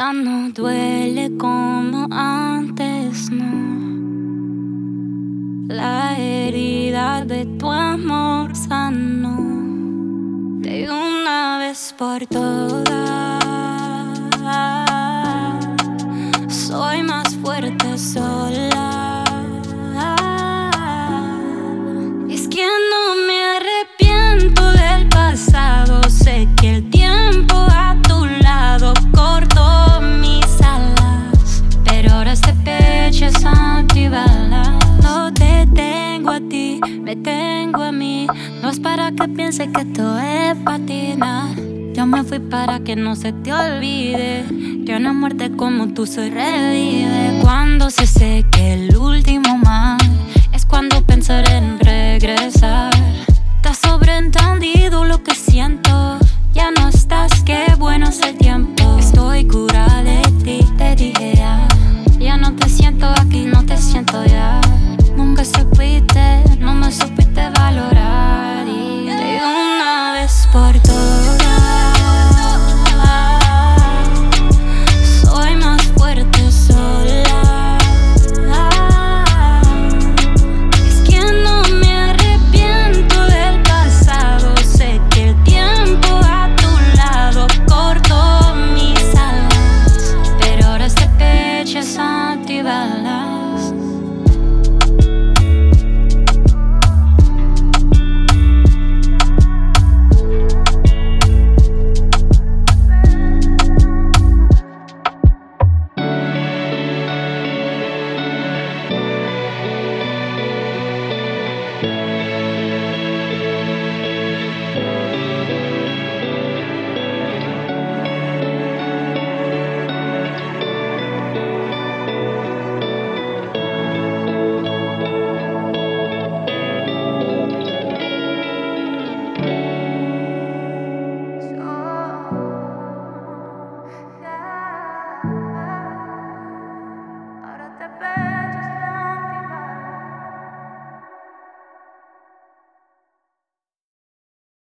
Ya no duele como antes, no. La herida de tu amor sanó de una vez por todas. Soy más fuerte sola. Es que no me arrepiento del pasado. Sé que el tiempo a tu lado cortó mis alas, pero ahora este pecho es antibalas. No te tengo a ti, me tengo a mí. No es para que pienses que esto es patina. Yo me fui para que no se te olvide que una muerte como tú se revive. Cuando se seque el último mar, es cuando pensaré en regresar. Te has sobreentendido lo que siento. Ya no estás, qué bueno es el tiempo. Estoy curada de ti, te dije ya. Ya no te siento aquí, no te siento ya.